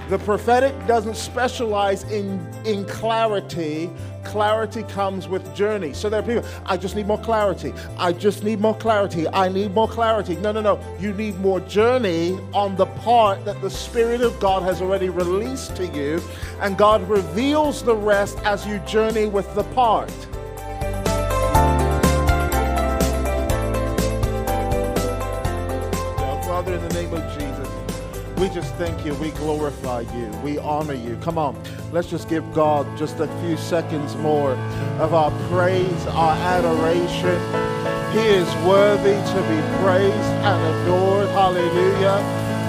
The prophetic doesn't specialize in clarity. Clarity comes with journey. So there are people, I just need more clarity. I just need more clarity. I need more clarity. No. You need more journey on the part that the Spirit of God has already released to you. And God reveals the rest as you journey with the part. Father, in the name of Jesus, we just thank you, we glorify you, we honor you. Come on, let's just give God just a few seconds more of our praise, our adoration. He is worthy to be praised and adored. Hallelujah.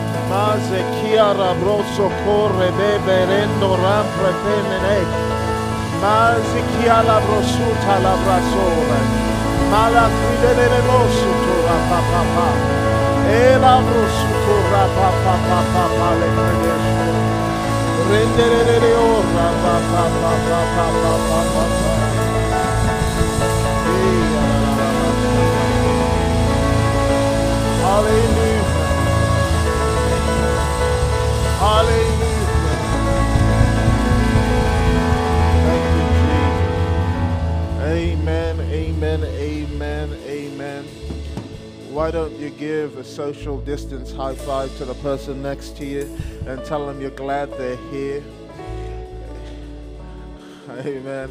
Ela brosukura pa pa pa pa pa le credesto rendere ora pa pa pa pa pa pa pa pa Hallelujah. Hallelujah. Thank you, Jesus. Amen, amen, amen, amen. Why don't you give a social distance high five to the person next to you and tell them you're glad they're here. Amen.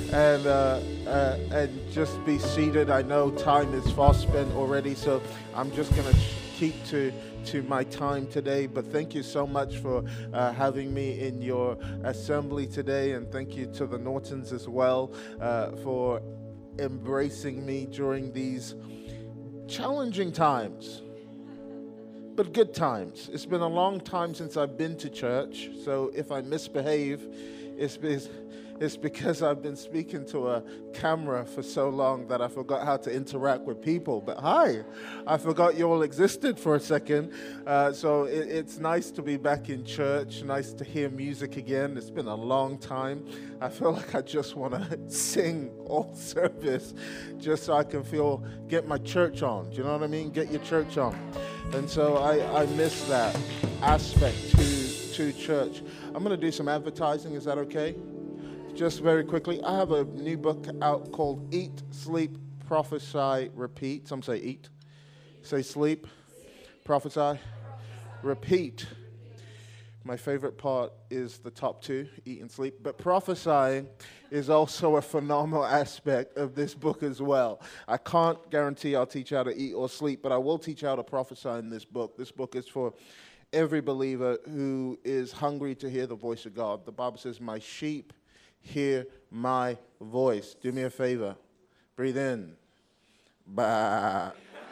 And just be seated. I know time is fast spent already, so I'm just going to keep to my time today. But thank you so much for having me in your assembly today, and thank you to the Nortons as well for embracing me during these challenging times, but good times. It's been a long time since I've been to church, so if I misbehave, it's because I've been speaking to a camera for so long that I forgot how to interact with people. But hi, I forgot you all existed for a second. So it's nice to be back in church, nice to hear music again. It's been a long time. I feel like I just want to sing all service just so I can get my church on. Do you know what I mean? Get your church on. And so I miss that aspect to church. I'm going to do some advertising. Is that okay? Just very quickly, I have a new book out called Eat, Sleep, Prophesy, Repeat. Some say eat. Say sleep, prophesy, repeat. My favorite part is the top two, eat and sleep. But prophesying is also a phenomenal aspect of this book as well. I can't guarantee I'll teach you how to eat or sleep, but I will teach you how to prophesy in this book. This book is for every believer who is hungry to hear the voice of God. The Bible says, my sheep hear my voice. Do me a favor. Breathe in. Bah.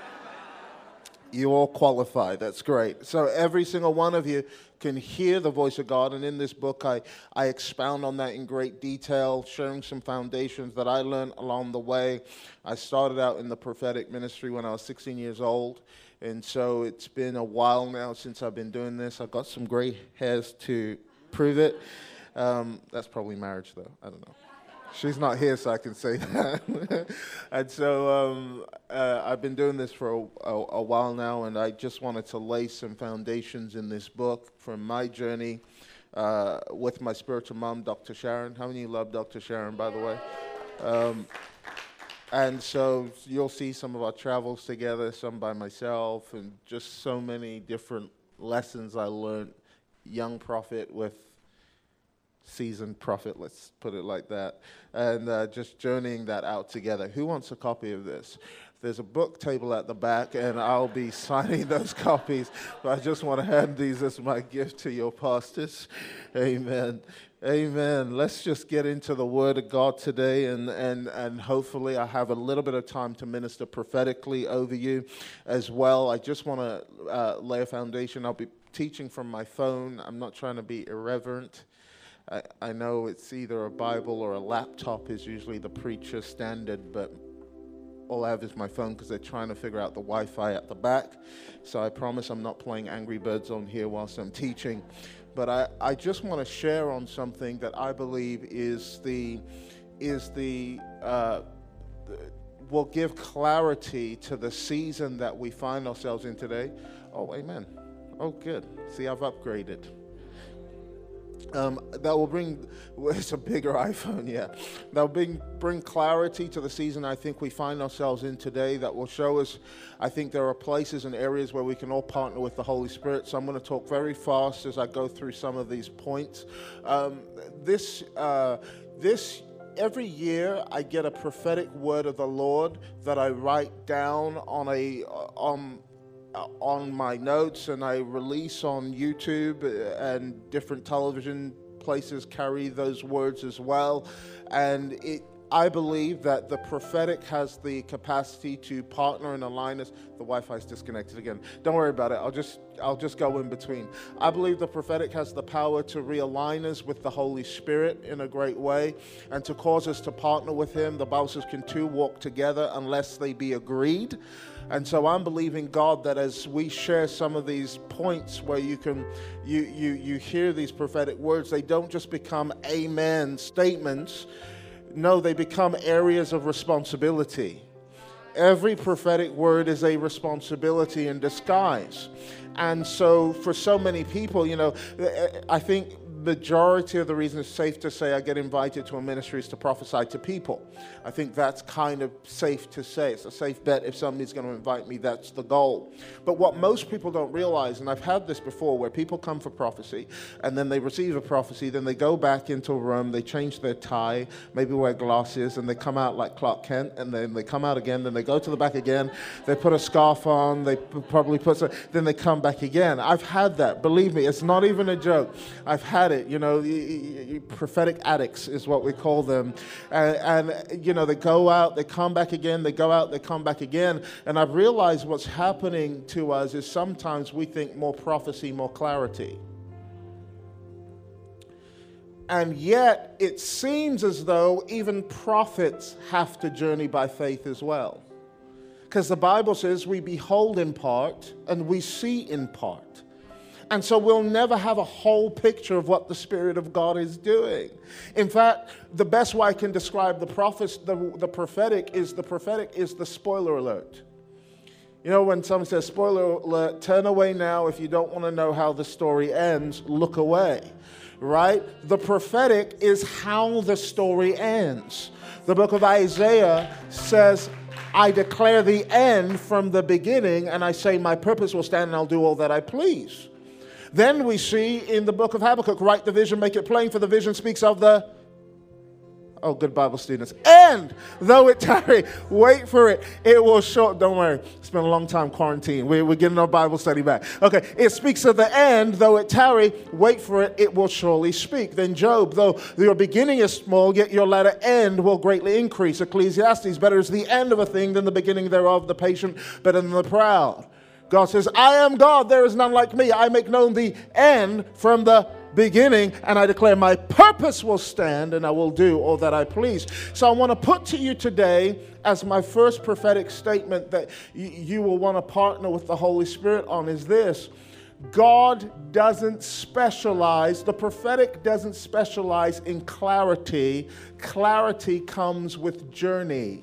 You all qualify. That's great. So every single one of you can hear the voice of God. And in this book, I expound on that in great detail, sharing some foundations that I learned along the way. I started out in the prophetic ministry when I was 16 years old. And so it's been a while now since I've been doing this. I've got some gray hairs to prove it. That's probably marriage, though. I don't know. She's not here, so I can say that. And so I've been doing this for a while now, and I just wanted to lay some foundations in this book from my journey with my spiritual mom, Dr. Sharon. How many of you love Dr. Sharon, by the way? And so you'll see some of our travels together, some by myself, and just so many different lessons I learned. Young prophet with seasoned prophet, let's put it like that, and just journeying that out together. Who wants a copy of this? There's a book table at the back, and I'll be signing those copies, but I just want to hand these as my gift to your pastors. Amen. Amen. Let's just get into the Word of God today, and hopefully I have a little bit of time to minister prophetically over you as well. I just want to lay a foundation. I'll be teaching from my phone. I'm not trying to be irreverent. I know it's either a Bible or a laptop is usually the preacher standard, but all I have is my phone because they're trying to figure out the Wi-Fi at the back. So I promise I'm not playing Angry Birds on here whilst I'm teaching. But I just want to share on something that I believe will give clarity to the season that we find ourselves in today. Oh, amen. Oh, good. See, I've upgraded. that will bring, it's a bigger iPhone, yeah. That will bring clarity to the season I think we find ourselves in today, that will show us, I think there are places and areas where we can all partner with the Holy Spirit. So I'm going to talk very fast as I go through some of these points. Every year I get a prophetic word of the Lord that I write down on my notes, and I release on YouTube, and different television places carry those words as well. And I believe that the prophetic has the capacity to partner and align us. The Wi-Fi is disconnected again. Don't worry about it. I'll just go in between. I believe the prophetic has the power to realign us with the Holy Spirit in a great way, and to cause us to partner with Him. The Bible says, "Can two walk together unless they be agreed?" And so I'm believing God that as we share some of these points where you hear these prophetic words, they don't just become amen statements. No, they become areas of responsibility. Every prophetic word is a responsibility in disguise. And so for so many people, I think majority of the reason it's safe to say I get invited to a ministry is to prophesy to people. I think that's kind of safe to say. It's a safe bet. If somebody's going to invite me, that's the goal. But what most people don't realize, and I've had this before, where people come for prophecy and then they receive a prophecy, then they go back into a room, they change their tie, maybe wear glasses, and they come out like Clark Kent, and then they come out again, then they go to the back again, they put a scarf on, they probably then they come back again. I've had that. Believe me, it's not even a joke. I've had it. Prophetic addicts is what we call them. And they go out, they come back again, they go out, they come back again. And I've realized what's happening to us is sometimes we think more prophecy, more clarity. And yet it seems as though even prophets have to journey by faith as well. Because the Bible says we behold in part and we see in part. And so we'll never have a whole picture of what the Spirit of God is doing. In fact, the best way I can describe the prophetic is the spoiler alert. When someone says, spoiler alert, turn away now. If you don't want to know how the story ends, look away. Right? The prophetic is how the story ends. The book of Isaiah says, I declare the end from the beginning, and I say my purpose will stand, and I'll do all that I please. Then we see in the book of Habakkuk, write the vision, make it plain, for the vision speaks of the, good Bible students, and though it tarry, wait for it, it will show, don't worry, it's been a long time quarantine, we're getting our Bible study back. Okay, it speaks of the end, though it tarry, wait for it, it will surely speak. Then Job, though your beginning is small, yet your latter end will greatly increase. Ecclesiastes, better is the end of a thing than the beginning thereof, the patient better than the proud. God says, I am God, there is none like me. I make known the end from the beginning, and I declare my purpose will stand, and I will do all that I please. So I want to put to you today, as my first prophetic statement that you will want to partner with the Holy Spirit on, is this. God doesn't specialize, the prophetic doesn't specialize in clarity. Clarity comes with journey.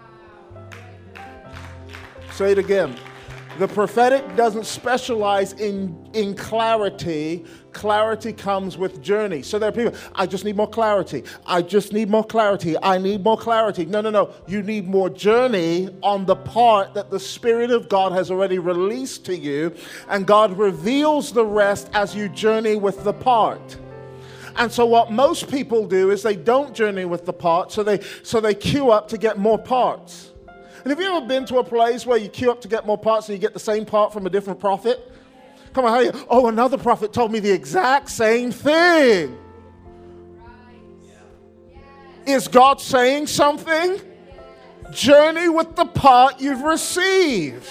Say it again. The prophetic doesn't specialize in clarity. Clarity comes with journey. So there are people, I just need more clarity. I just need more clarity. I need more clarity. No. You need more journey on the part that the Spirit of God has already released to you. And God reveals the rest as you journey with the part. And so what most people do is they don't journey with the part, so they queue up to get more parts. And have you ever been to a place where you queue up to get more parts and you get the same part from a different prophet? Come on, how you? Oh, another prophet told me the exact same thing. Right. Yeah. Yes. Is God saying something? Yes. Journey with the part you've received.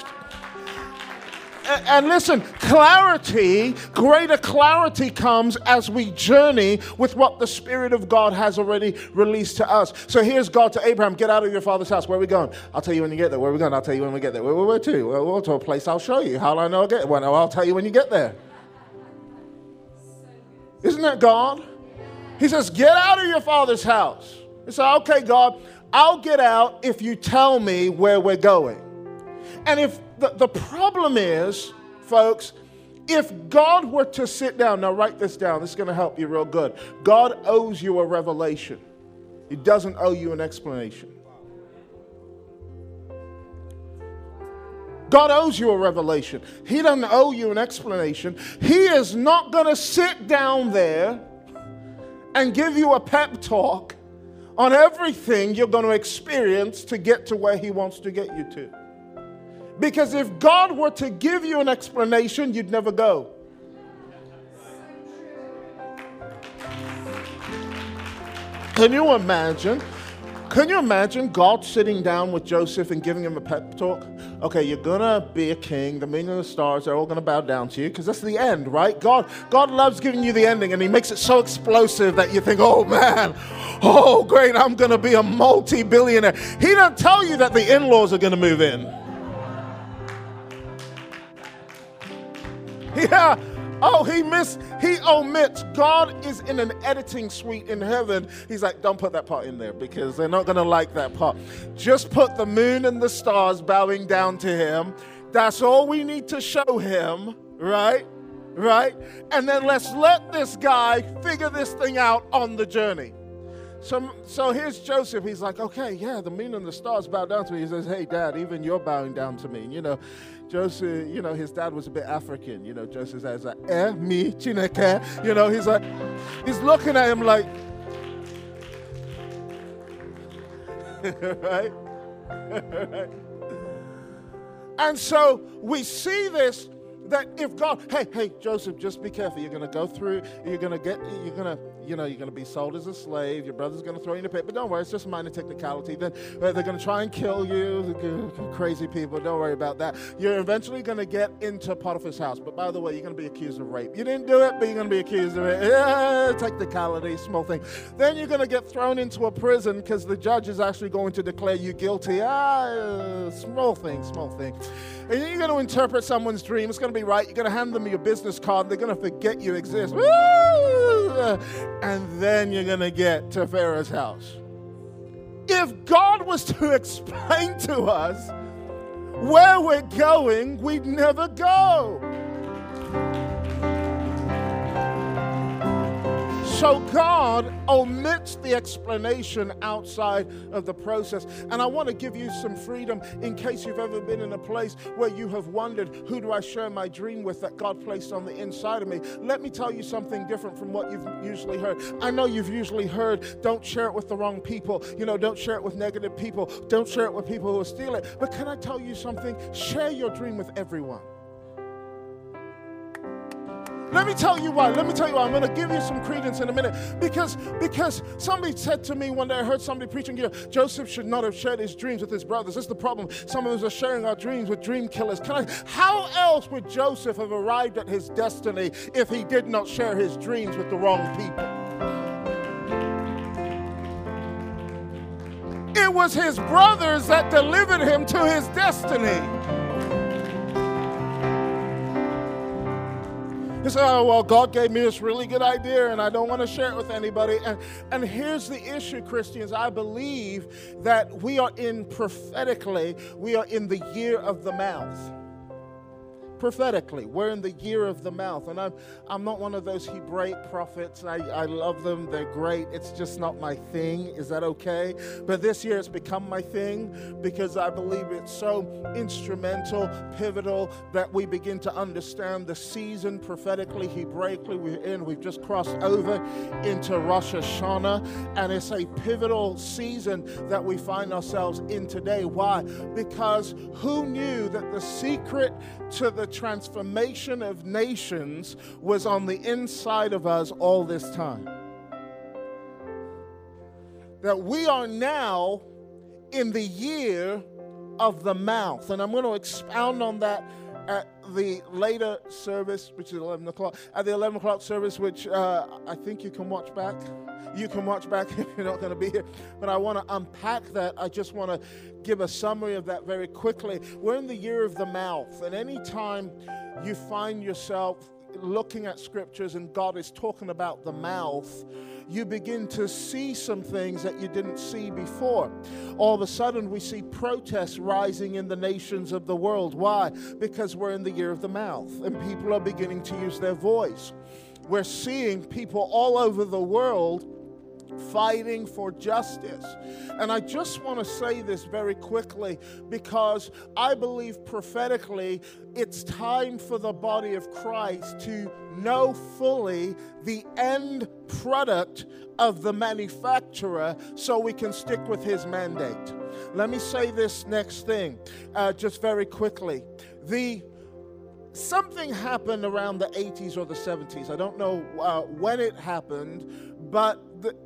And listen, greater clarity comes as we journey with what the Spirit of God has already released to us. So here's God to Abraham, get out of your father's house. Where are we going? I'll tell you when you get there. Where are we going? I'll tell you when we get there. Where to? Well, to a place I'll show you. How do I know I'll get there? Well, I'll tell you when you get there. Isn't that God? He says, get out of your father's house. He said, okay, God, I'll get out if you tell me where we're going. And if the problem is, folks, If God were to sit down, now write this down, this is going to help you real good. God owes you a revelation. He doesn't owe you an explanation. God owes you a revelation. He doesn't owe you an explanation. He is not going to sit down there and give you a pep talk on everything you're going to experience to get to where he wants to get you to. Because if God were to give you an explanation, you'd never go. Can you imagine? Can you imagine God sitting down with Joseph and giving him a pep talk? Okay, you're going to be a king. The moon and the stars, they're all going to bow down to you because that's the end, right? God loves giving you the ending, and he makes it so explosive that you think, oh, man, oh, great, I'm going to be a multi-billionaire. He doesn't tell you that the in-laws are going to move in. Yeah. Oh, he omits. God is in an editing suite in heaven. He's like, don't put that part in there because they're not going to like that part. Just put the moon and the stars bowing down to him. That's all we need to show him, right? Right? And then let's let this guy figure this thing out on the journey. So here's Joseph. He's like, okay, yeah, the moon and the stars bow down to me. He says, hey, Dad, even you're bowing down to me. You know, Joseph, you know, his dad was a bit African. You know, Joseph says, me, Chineke. You know, he's looking at him like, right? Right? And so we see this, that if God, hey, Joseph, just be careful. You're going to go through, you're going to be sold as a slave. Your brother's going to throw you in the pit. But don't worry, it's just a minor technicality. Then they're going to try and kill you. Crazy people, don't worry about that. You're eventually going to get into Potiphar's house. But by the way, you're going to be accused of rape. You didn't do it, but you're going to be accused of it. Yeah, technicality, small thing. Then you're going to get thrown into a prison because the judge is actually going to declare you guilty. Small thing. And you're going to interpret someone's dream. It's going to be right. You're going to hand them your business card. They're going to forget you exist. Woo! And then you're going to get to Pharaoh's house. If God was to explain to us where we're going, we'd never go. So God omits the explanation outside of the process. And I want to give you some freedom in case you've ever been in a place where you have wondered, who do I share my dream with that God placed on the inside of me? Let me tell you something different from what you've usually heard. I know you've usually heard, don't share it with the wrong people. You know, don't share it with negative people. Don't share it with people who will steal it. But can I tell you something? Share your dream with everyone. Let me tell you why. I'm going to give you some credence in a minute. Because somebody said to me one day, I heard somebody preaching here, Joseph should not have shared his dreams with his brothers. That's the problem. Some of us are sharing our dreams with dream killers. How else would Joseph have arrived at his destiny if he did not share his dreams with the wrong people? It was his brothers that delivered him to his destiny. You say, oh, well, God gave me this really good idea and I don't want to share it with anybody. And here's the issue, Christians. I believe that we are in the year of the mouth. Prophetically, we're in the year of the mouth. And I'm not one of those Hebraic prophets. I love them. They're great. It's just not my thing. Is that okay? But this year it's become my thing because I believe it's so instrumental, pivotal, that we begin to understand the season prophetically, Hebraically we're in. We've just crossed over into Rosh Hashanah, and it's a pivotal season that we find ourselves in today. Why? Because who knew that the secret to the transformation of nations was on the inside of us all this time? That we are now in the year of the mouth. And I'm going to expound on that at the later service, which is 11 o'clock. At the 11 o'clock service, which I think you can watch back. You can watch back if you're not going to be here. But I want to unpack that. I just want to give a summary of that very quickly. We're in the year of the mouth. And anytime you find yourself looking at scriptures and God is talking about the mouth, you begin to see some things that you didn't see before. All of a sudden, we see protests rising in the nations of the world. Why? Because we're in the year of the mouth, and people are beginning to use their voice. We're seeing people all over the world fighting for justice. And I just want to say this very quickly, because I believe prophetically it's time for the body of Christ to know fully the end product of the manufacturer so we can stick with his mandate. Let me say this next thing just very quickly. Something happened around the 80s or the 70s. I don't know when it happened, but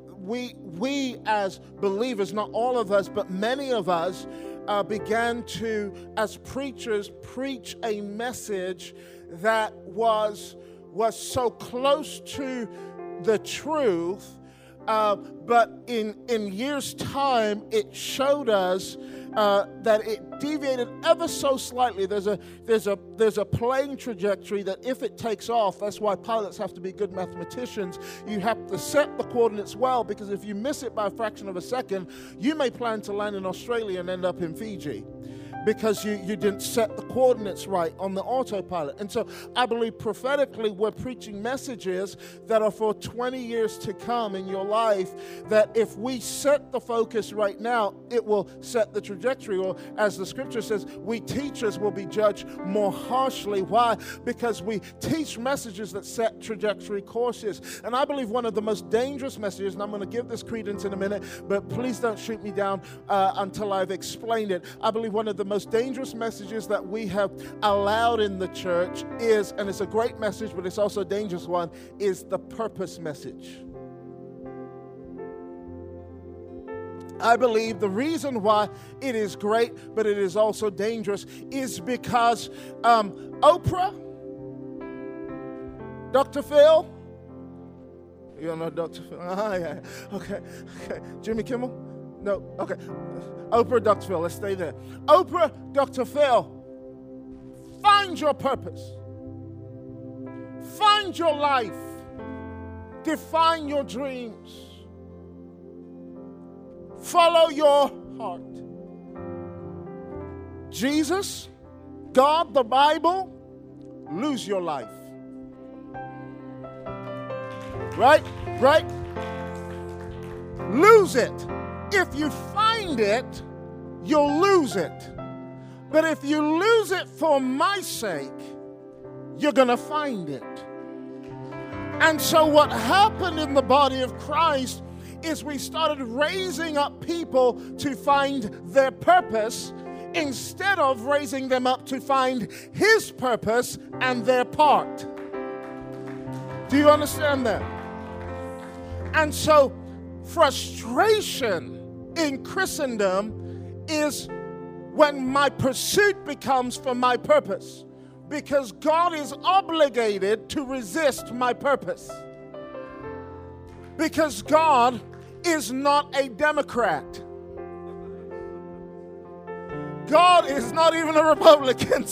we as believers, not all of us, but many of us, began to, as preachers, preach a message that was so close to the truth, but in years' time, it showed us that it deviated ever so slightly. There's a plane trajectory that if it takes off, that's why pilots have to be good mathematicians. You have to set the coordinates well, because if you miss it by a fraction of a second, you may plan to land in Australia and end up in Fiji, because you didn't set the coordinates right on the autopilot. And so I believe prophetically we're preaching messages that are for 20 years to come in your life, that if we set the focus right now, it will set the trajectory. Or as the scripture says, we teachers will be judged more harshly. Why? Because we teach messages that set trajectory courses. And I believe one of the most dangerous messages, and I'm going to give this credence in a minute, but please don't shoot me down until I've explained it. I believe one of the most dangerous messages that we have allowed in the church is, and it's a great message, but it's also a dangerous one, is the purpose message. I believe the reason why it is great, but it is also dangerous, is because Oprah, Dr. Phil, you don't know Dr. Phil? Yeah. Okay. Jimmy Kimmel? No, okay. Oprah, Dr. Phil, let's stay there. Oprah, Dr. Phil, find your purpose. Find your life. Define your dreams. Follow your heart. Jesus, God, the Bible, lose your life. Right? Lose it. If you find it, you'll lose it. But if you lose it for my sake, you're going to find it. And so what happened in the body of Christ is we started raising up people to find their purpose instead of raising them up to find his purpose and their part. Do you understand that? And so frustration in Christendom is when my pursuit becomes for my purpose, because God is obligated to resist my purpose, because God is not a Democrat. God is not even a Republican.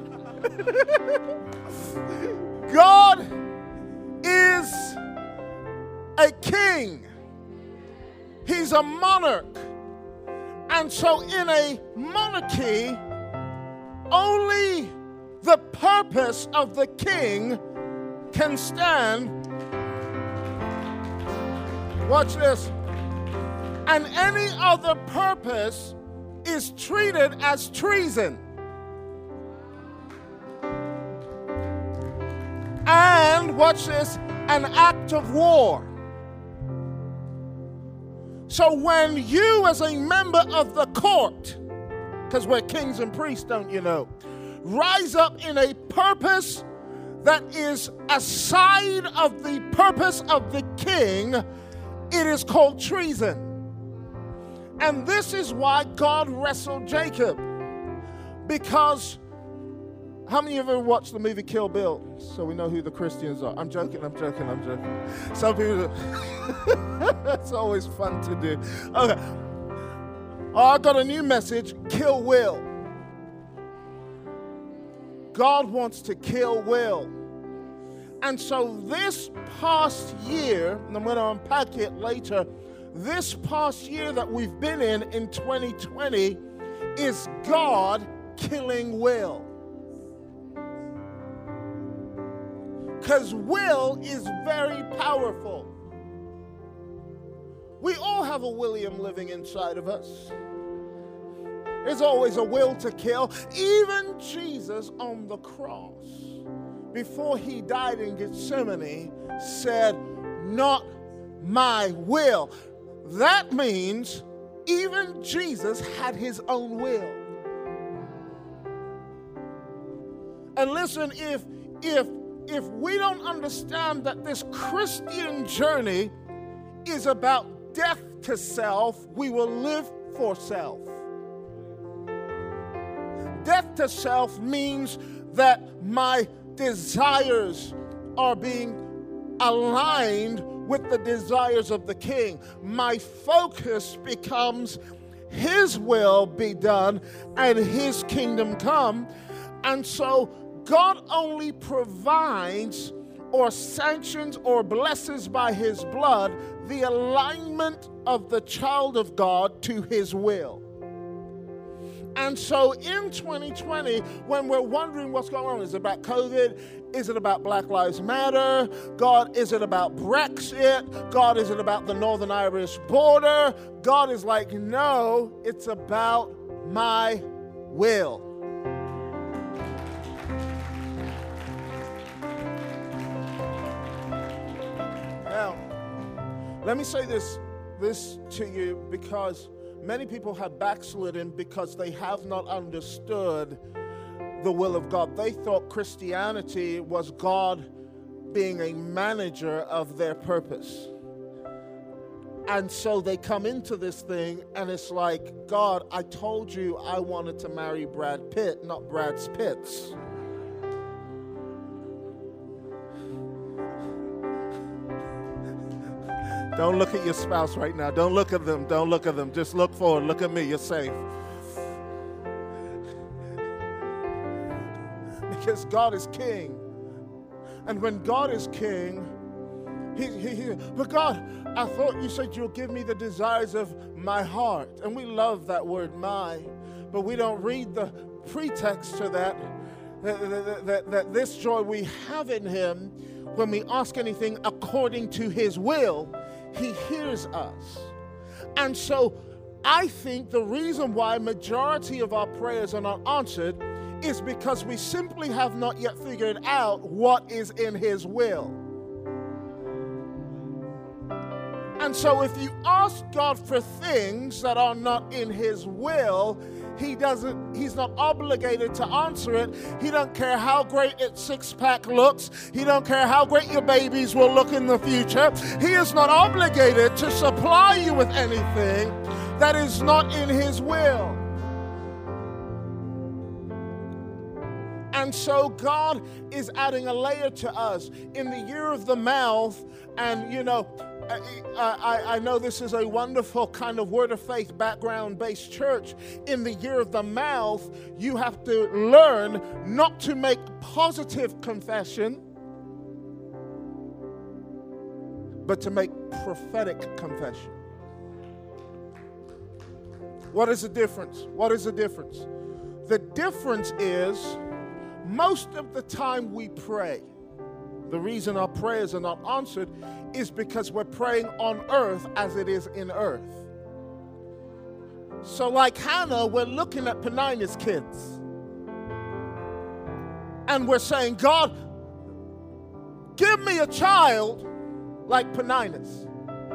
God is a king. He's a monarch. And so in a monarchy, only the purpose of the king can stand. Watch this. And any other purpose is treated as treason. And watch this, an act of war. So when you as a member of the court, because we're kings and priests, don't you know, rise up in a purpose that is aside of the purpose of the king, it is called treason. And this is why God wrestled Jacob. Because, how many of you ever watched the movie Kill Bill? So we know who the Christians are. I'm joking. Some people, it's always fun to do. Okay. Oh, I got a new message, kill Will. God wants to kill Will. And so this past year, and I'm going to unpack it later, this past year that we've been in 2020, is God killing will. Because will is very powerful. We all have a William living inside of us. There's always a will to kill. Even Jesus on the cross, before he died in Gethsemane, said, "Not my will." That means even Jesus had his own will. And listen, if we don't understand that this Christian journey is about death to self, we will live for self. Death to self means that my desires are being aligned with the desires of the King. My focus becomes his will be done and his kingdom come. And so God only provides or sanctions or blesses by his blood the alignment of the child of God to his will. And so in 2020, when we're wondering what's going on, is it about COVID? Is it about Black Lives Matter? God, is it about Brexit? God, is it about the Northern Irish border? God is like, no, it's about my will. Now, let me say this to you, because many people have backslidden because they have not understood the will of God. They thought Christianity was God being a manager of their purpose. And so they come into this thing and it's like, God, I told you I wanted to marry Brad Pitt, not Brad Spitz. Don't look at your spouse right now. Don't look at them. Don't look at them. Just look forward. Look at me. You're safe. Because God is king. And when God is king, but God, I thought you said you'll give me the desires of my heart. And we love that word, my. But we don't read the pretext to that this joy we have in him, when we ask anything according to his will, he hears us. And so I think the reason why majority of our prayers are not answered is because we simply have not yet figured out what is in his will. And so if you ask God for things that are not in his will, he's not obligated to answer it. He don't care how great its six-pack looks. He don't care how great your babies will look in the future. He is not obligated to supply you with anything that is not in his will. And so God is adding a layer to us in the year of the mouth. And you know, I know this is a wonderful kind of word of faith background-based church. In the year of the mouth, you have to learn not to make positive confession, but to make prophetic confession. What is the difference? What is the difference? The difference is, most of the time we pray, the reason our prayers are not answered is because we're praying on earth as it is in earth. So like Hannah, we're looking at Peninnah's kids. And we're saying, God, give me a child like Peninnah's.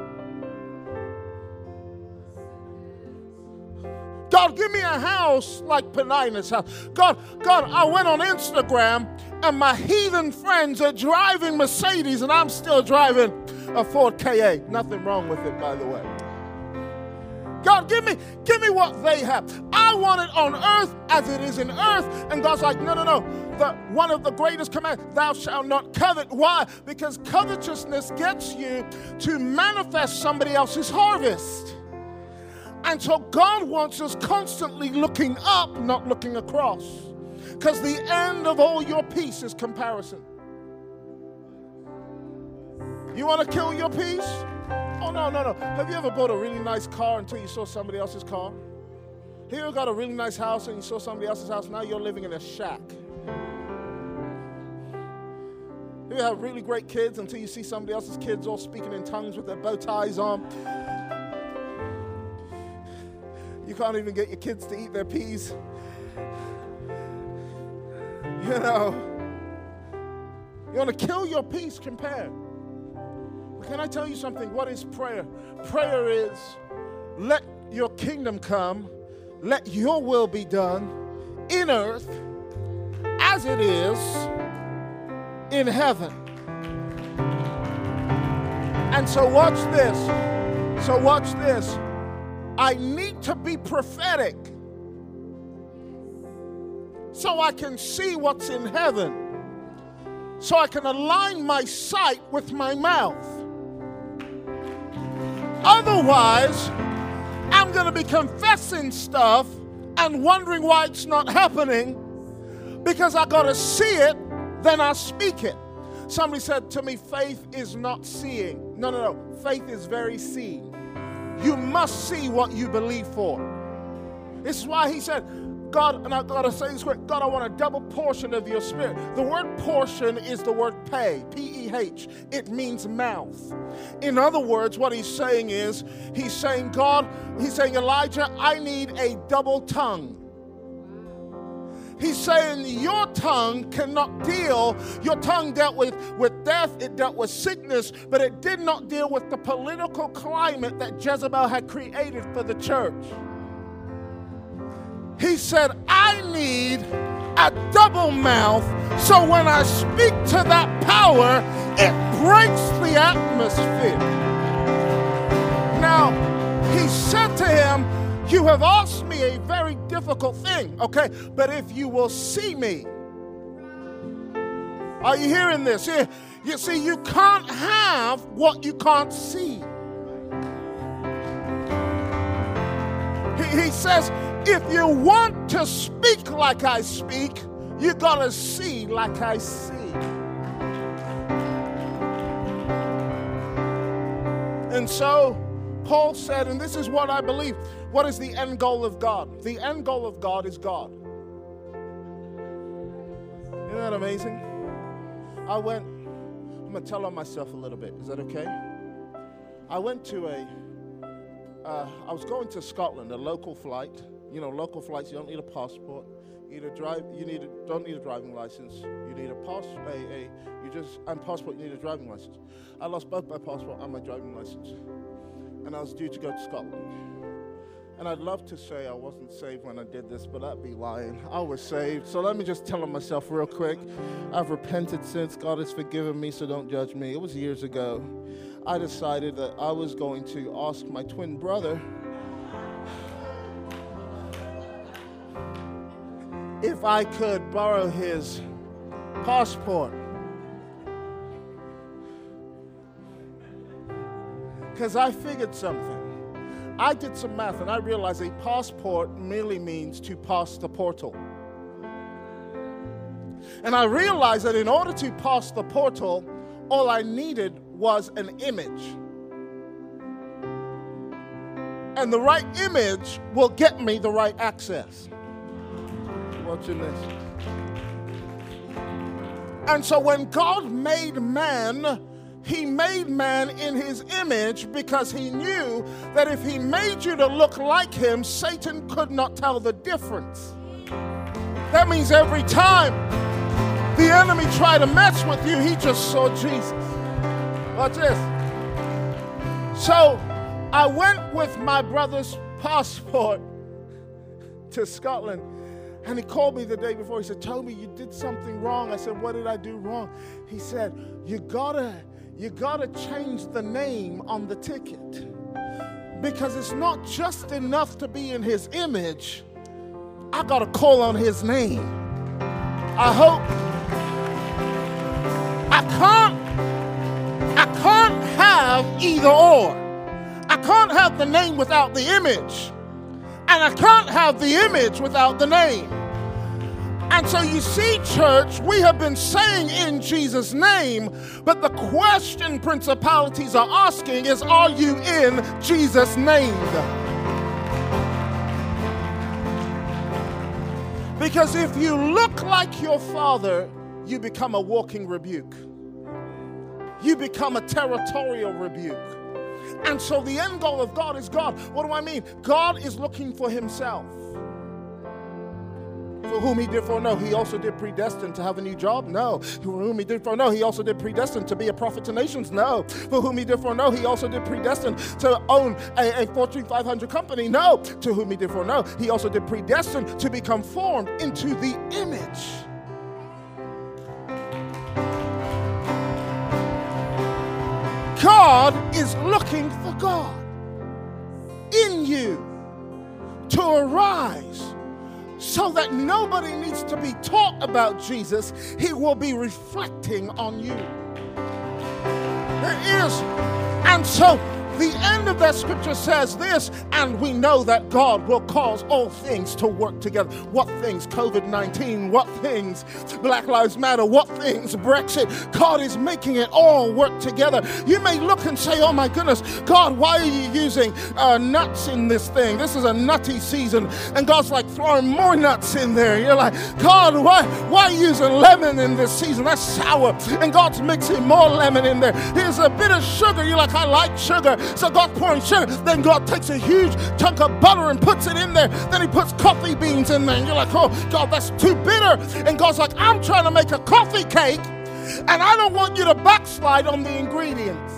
God, give me a house like Peninnah's house. God, I went on Instagram and my heathen friends are driving Mercedes and I'm still driving a Ford Ka. Nothing wrong with it, by the way. God, give me what they have. I want it on earth as it is in earth. And God's like, no. One of the greatest commands, thou shalt not covet. Why? Because covetousness gets you to manifest somebody else's harvest. And so God wants us constantly looking up, not looking across. Because the end of all your peace is comparison. You want to kill your peace? Oh, no. Have you ever bought a really nice car until you saw somebody else's car? Have you ever got a really nice house and you saw somebody else's house? Now you're living in a shack. You have really great kids until you see somebody else's kids all speaking in tongues with their bow ties on. You can't even get your kids to eat their peas. You want to kill your peace, compare. But can I tell you something? What is prayer? Prayer is, let your kingdom come, let your will be done in earth as it is in heaven. And so watch this. I need to be prophetic so I can see what's in heaven, so I can align my sight with my mouth. Otherwise, I'm going to be confessing stuff and wondering why it's not happening, because I got to see it, then I speak it. Somebody said to me, faith is not seeing. No. Faith is very seeing. You must see what you believe for. This is why he said, God, and I got to say this quick, God, I want a double portion of your spirit. The word portion is the word pay, P-E-H. It means mouth. In other words, what he's saying is, he's saying, Elijah, I need a double tongue. He's saying your tongue cannot deal. Your tongue dealt with death, it dealt with sickness, but it did not deal with the political climate that Jezebel had created for the church. He said, I need a double mouth, so when I speak to that power, it breaks the atmosphere. Now, he said to him, you have asked me a very difficult thing, okay? But if you will see me, are you hearing this? You see, you can't have what you can't see. He says, if you want to speak like I speak, you gotta see like I see. And so, Paul said, and this is what I believe, what is the end goal of God? The end goal of God is God. Isn't that amazing? I'm going to tell on myself a little bit. Is that okay? I went to I was going to Scotland, a local flight. You know, local flights, you don't need a passport. Don't need a driving license. You need passport, you need a driving license. I lost both my passport and my driving license. And I was due to go to Scotland. And I'd love to say I wasn't saved when I did this, but that'd be lying. I was saved. So let me just tell on myself real quick. I've repented since. God has forgiven me, so don't judge me. It was years ago. I decided that I was going to ask my twin brother if I could borrow his passport. Because I figured something. I did some math and I realized a passport merely means to pass the portal. And I realized that in order to pass the portal, all I needed was an image. And the right image will get me the right access. Watching this. And so when God made man, he made man in his image because he knew that if he made you to look like him, Satan could not tell the difference. That means every time the enemy tried to mess with you, he just saw Jesus. Watch this. So I went with my brother's passport to Scotland. And he called me the day before. He said, Toby, you did something wrong. I said, what did I do wrong? He said, you gotta change the name on the ticket. Because it's not just enough to be in his image. I gotta call on his name. I can't have either or. I can't have the name without the image. And I can't have the image without the name. And so you see, church, we have been saying in Jesus' name, but the question principalities are asking is, are you in Jesus' name? Because if you look like your Father, you become a walking rebuke. You become a territorial rebuke. And so the end goal of God is God. What do I mean? God is looking for himself. For whom he did foreknow, he also did predestine to have a new job? No. For whom he did foreknow, he also did predestine to be a prophet to nations? No. For whom he did foreknow, he also did predestine to own a Fortune 500 company? No. To whom he did foreknow, he also did predestine to be conformed into the image. God is looking for God in you to arise, so that nobody needs to be taught about Jesus. He will be reflecting on you. There is. And so the end of that scripture says this, and we know that God will cause all things to work together. What things? COVID-19. What things? Black Lives Matter. What things? Brexit. God is making it all work together. You may look and say, oh my goodness, God, why are you using nuts in this thing? This is a nutty season. And God's like throwing more nuts in there. You're like, God, why using lemon in this season? That's sour. And God's mixing more lemon in there. Here's a bit of sugar. You're like, I like sugar. So God's pouring sugar. Then God takes a huge chunk of butter and puts it in there. Then he puts coffee beans in there. And you're like, oh, God, that's too bitter. And God's like, I'm trying to make a coffee cake, and I don't want you to backslide on the ingredients.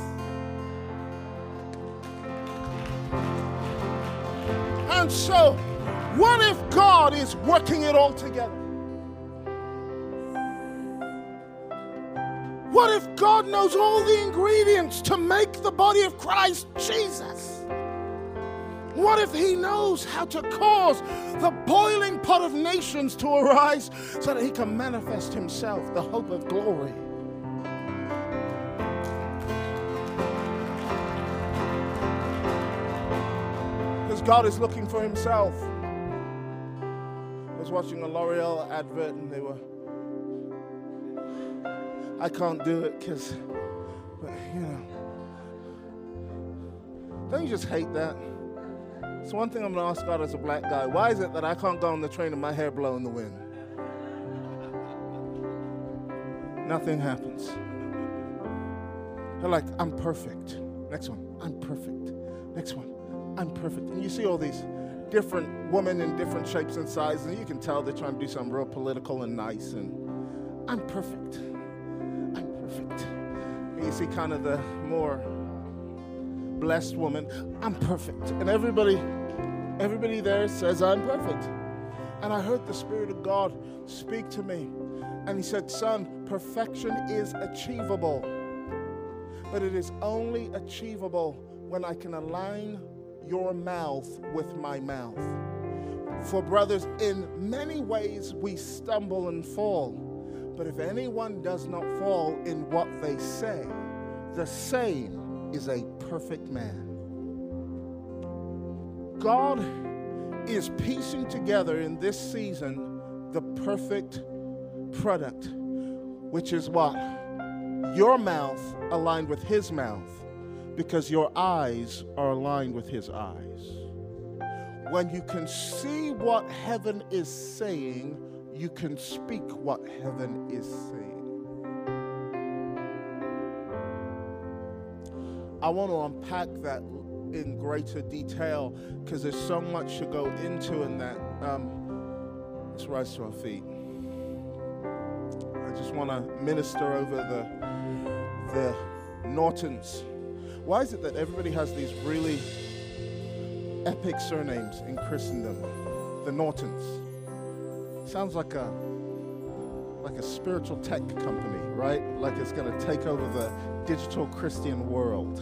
And so, what if God is working it all together? What if God knows all the ingredients to make the body of Christ Jesus? What if he knows how to cause the boiling pot of nations to arise so that he can manifest himself, the hope of glory? Because God is looking for himself. I was watching a L'Oreal advert and they were, I can't do it because, you know. Don't you just hate that? It's one thing I'm going to ask God as a black guy. Why is it that I can't go on the train and my hair blow in the wind? Nothing happens. They're like, I'm perfect. Next one, I'm perfect. Next one, I'm perfect. And you see all these different women in different shapes and sizes, and you can tell they're trying to do something real political and nice. And I'm perfect. And you see kind of the more blessed woman, I'm perfect. And everybody there says, I'm perfect. And I heard the Spirit of God speak to me. And he said, son, perfection is achievable. But it is only achievable when I can align your mouth with my mouth. For brothers, in many ways we stumble and fall. But if anyone does not fall in what they say, the same is a perfect man. God is piecing together in this season the perfect product, which is what? Your mouth aligned with his mouth, because your eyes are aligned with his eyes. When you can see what heaven is saying, you can speak what heaven is saying. I want to unpack that in greater detail because there's so much to go into in that. Let's rise to our feet. I just want to minister over the Nortons. Why is it that everybody has these really epic surnames in Christendom? The Nortons. Sounds like a spiritual tech company, right? Like it's going to take over the digital Christian world.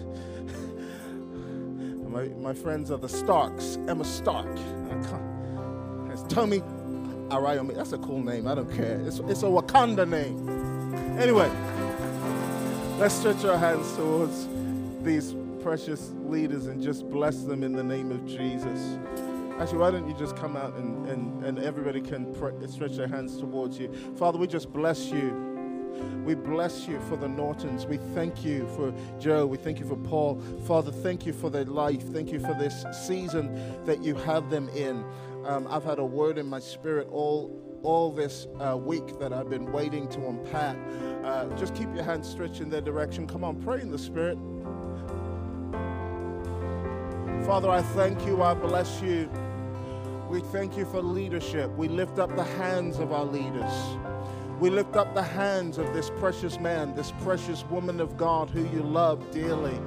My friends are the Starks. Emma Stark. It's Tomi Arayomi. That's a cool name. I don't care. It's a Wakanda name. Anyway, let's stretch our hands towards these precious leaders and just bless them in the name of Jesus. Actually, why don't you just come out and everybody can stretch their hands towards you. Father, we just bless you. We bless you for the Nortons. We thank you for Joe. We thank you for Paul. Father, thank you for their life. Thank you for this season that you have them in. I've had a word in my spirit all this week that I've been waiting to unpack. Just keep your hands stretched in their direction. Come on, pray in the Spirit. Father, I thank you. I bless you. We thank you for leadership. We lift up the hands of our leaders. We lift up the hands of this precious man, this precious woman of God who you love dearly.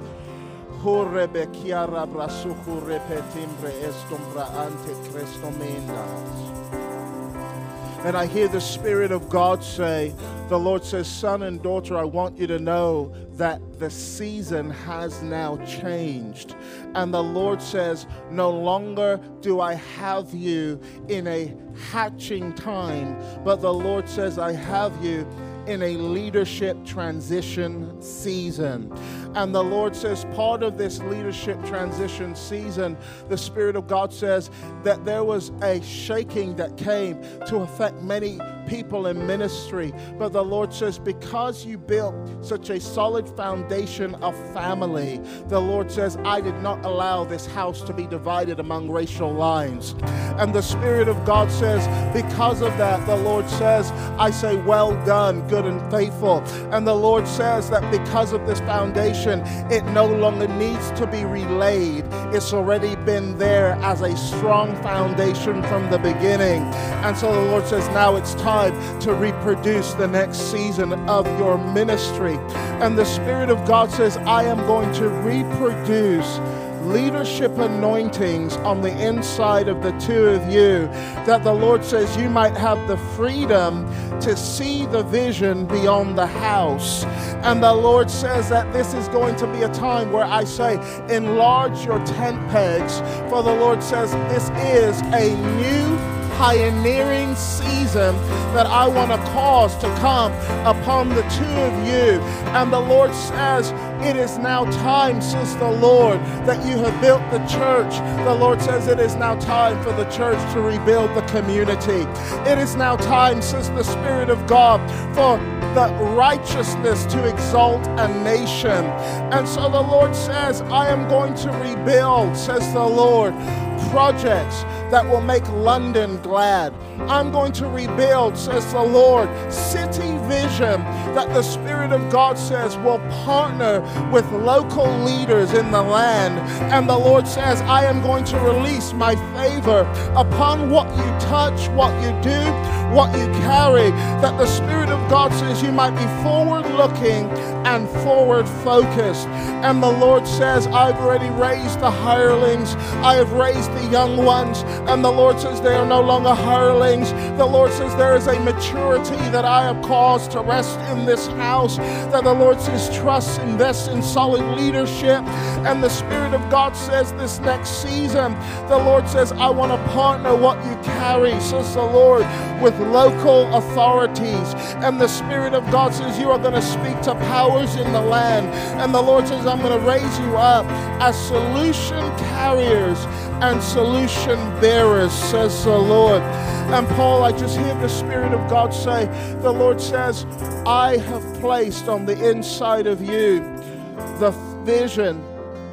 And I hear the Spirit of God say, the Lord says, son and daughter, I want you to know that the season has now changed. And the Lord says, no longer do I have you in a hatching time, but the Lord says, I have you in a leadership transition season. And the Lord says, part of this leadership transition season, the Spirit of God says that there was a shaking that came to affect many people in ministry. But the Lord says, because you built such a solid foundation of family, the Lord says, I did not allow this house to be divided among racial lines. And the Spirit of God says, because of that, the Lord says, I say, well done, good and faithful. And the Lord says that because of this foundation, it no longer needs to be relayed. It's already been there as a strong foundation from the beginning. And so the Lord says, now it's time to reproduce the next season of your ministry. And the Spirit of God says, I am going to reproduce leadership anointings on the inside of the two of you, that the Lord says you might have the freedom to see the vision beyond the house. And the Lord says that this is going to be a time where I say, enlarge your tent pegs, for the Lord says this is a new pioneering season that I want to cause to come upon the two of you. And the Lord says, it is now time, says the Lord, that you have built the church. The Lord says it is now time for the church to rebuild the community. It is now time, says the Spirit of God, for the righteousness to exalt a nation. And so the Lord says, I am going to rebuild, says the Lord, projects that will make London glad. I'm going to rebuild, says the Lord, city vision that the Spirit of God says will partner with local leaders in the land. And the Lord says, I am going to release my favor upon what you touch, what you do, what you carry, that the Spirit of God says you might be forward looking and forward focused. And the Lord says, I've already raised the hirelings, I have raised the young ones, and the Lord says they are no longer hirelings. The Lord says there is a maturity that I have caused to rest in this house, that the Lord says trust, invest in solid leadership. And the Spirit of God says this next season, the Lord says, I want to partner what you carry, says the Lord, with local authorities. And the Spirit of God says you are going to speak to powers in the land. And the Lord says, I'm going to raise you up as solution carriers and solution bearers, says the Lord. And Paul, I just hear the Spirit of God say, the Lord says, I have placed on the inside of you the vision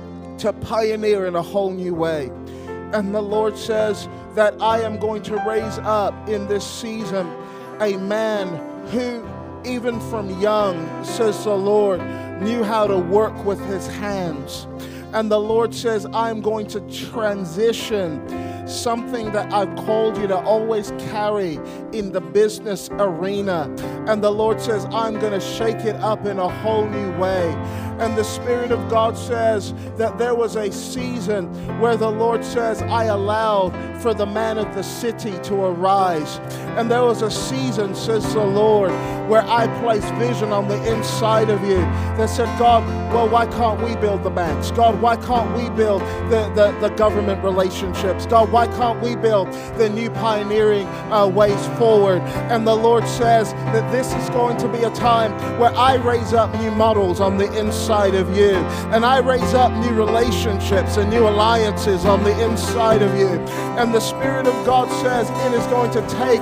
to pioneer in a whole new way. And the Lord says that I am going to raise up in this season a man who, even from young, says the Lord, knew how to work with his hands. And the Lord says, I'm going to transition something that I've called you to always carry in the business arena. And the Lord says, I'm going to shake it up in a whole new way. And the Spirit of God says that there was a season where the Lord says, I allowed for the man of the city to arise. And there was a season, says the Lord, where I placed vision on the inside of you that said, God, well, why can't we build the banks? God, why can't we build the government relationships? God, why can't we build the new pioneering ways forward? And the Lord says that this is going to be a time where I raise up new models on the inside inside of you. And I raise up new relationships and new alliances on the inside of you. And the Spirit of God says it is going to take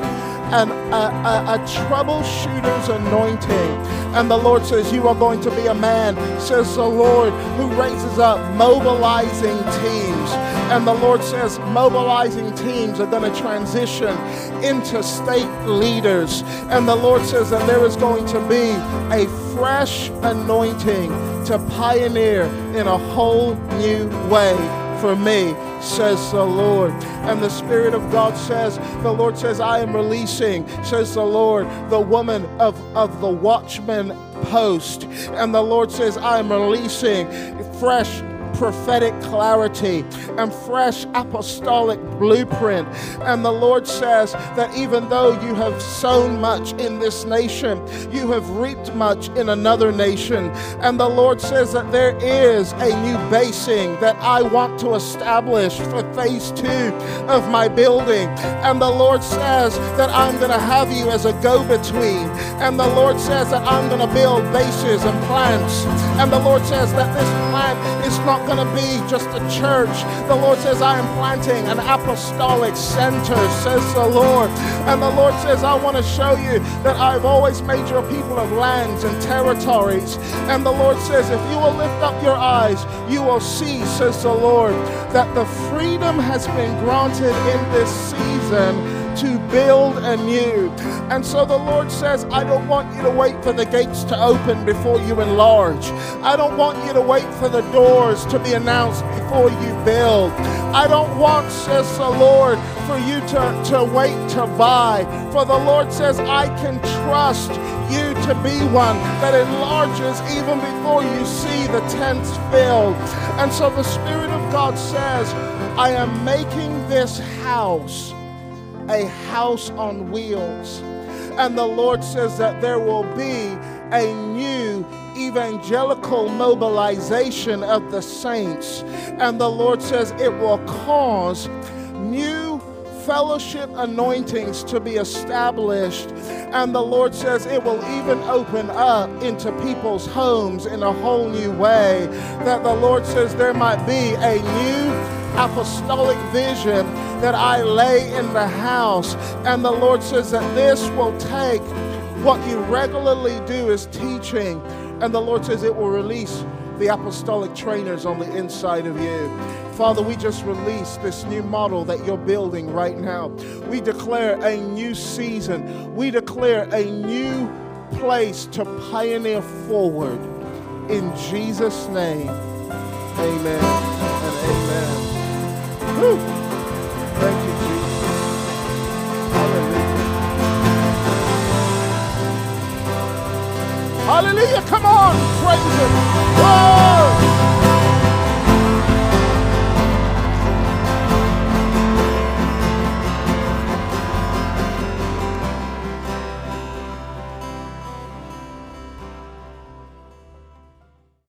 a troubleshooter's anointing. And the Lord says you are going to be a man, says the Lord, who raises up mobilizing teams. And the Lord says mobilizing teams are going to transition into state leaders. And the Lord says that there is going to be a fresh anointing to pioneer in a whole new way for me, says the Lord. And the Spirit of God says, the Lord says, I am releasing, says the Lord, the woman of the watchman post. And the Lord says, I am releasing fresh prophetic clarity and fresh apostolic blueprint. And the Lord says that even though you have sown much in this nation, you have reaped much in another nation. And the Lord says that there is a new basing that I want to establish for phase 2 of my building. And the Lord says that I'm going to have you as a go-between. And the Lord says that I'm going to build bases and plants. And the Lord says that this plant is not going to be just a church. The Lord says I am planting an apostolic center, says the Lord. And the Lord says I want to show you that I've always made your people of lands and territories. And the Lord says if you will lift up your eyes, you will see, says the Lord, that the freedom has been granted in this season to build anew. And so the Lord says, I don't want you to wait for the gates to open before you enlarge. I don't want you to wait for the doors to be announced before you build. I don't want, says the Lord, for you to wait to buy. For the Lord says, I can trust you to be one that enlarges even before you see the tents filled. And so the Spirit of God says, I am making this house a house on wheels. And the Lord says that there will be a new evangelical mobilization of the saints. And the Lord says it will cause new fellowship anointings to be established. And the Lord says it will even open up into people's homes in a whole new way. That the Lord says there might be a new apostolic vision that I lay in the house. And the Lord says that this will take what you regularly do as teaching, and the Lord says it will release the apostolic trainers on the inside of you. Father, we just release this new model that you're building right now. We declare a new season. We declare a new place to pioneer forward. In Jesus' name, amen and amen. Woo. Thank you, Jesus. Hallelujah. Hallelujah. Come on. Praise Him.